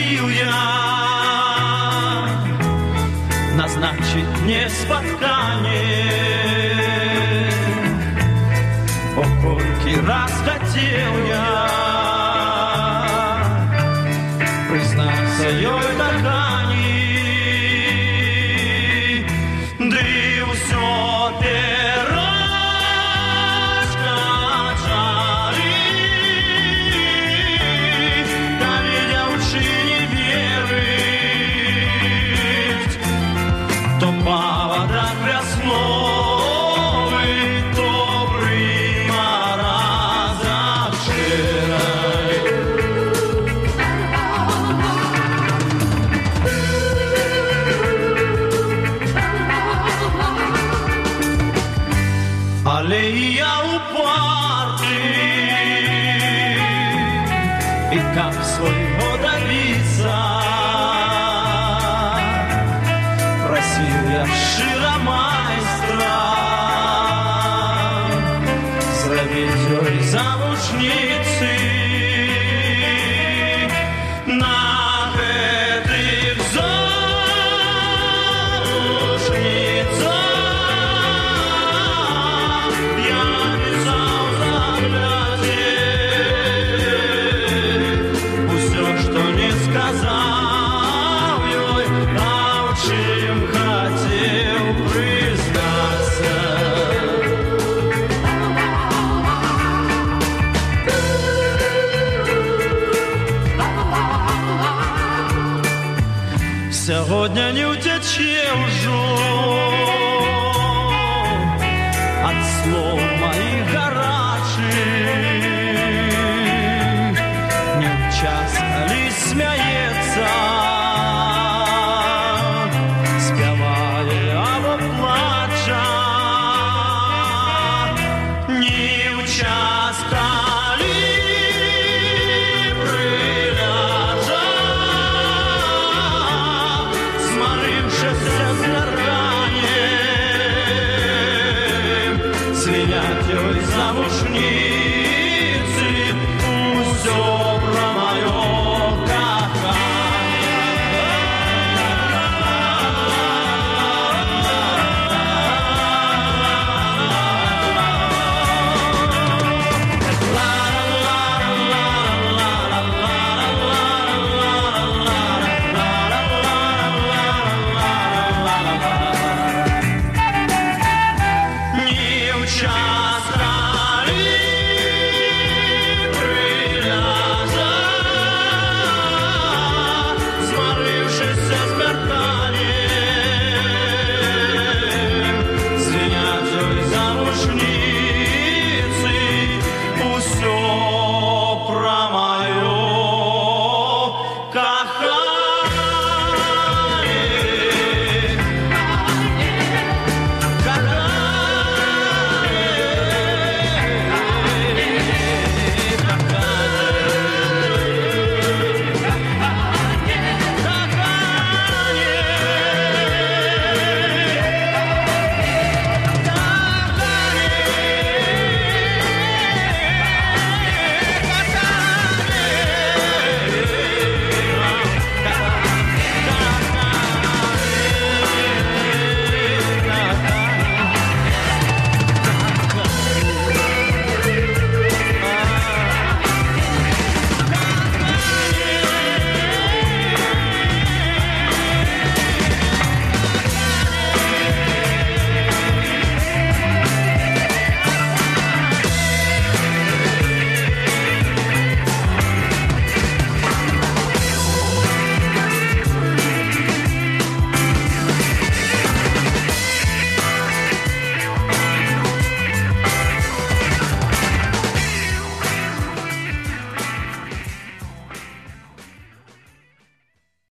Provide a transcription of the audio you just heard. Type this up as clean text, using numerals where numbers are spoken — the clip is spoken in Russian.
просил я назначить мне споткание. Покорки раз хотел я признаться ёй догани, да и всё перашка жали, да видя уши не верить, то повода красновый, добрый мороз обширный. Аллея у парки, и как своего добиться, просил я широмайстра зробить ёй замужницы. На гэтых замужницах я писал заглядеть всё, что не сказал ёй, а в чем хотел признаться. Сегодня не утече уже от слов моих горячих, не в час ли смеется, спевая або плача, не в час ли приляжа, сморившися згоранием, свинять ёй замужней.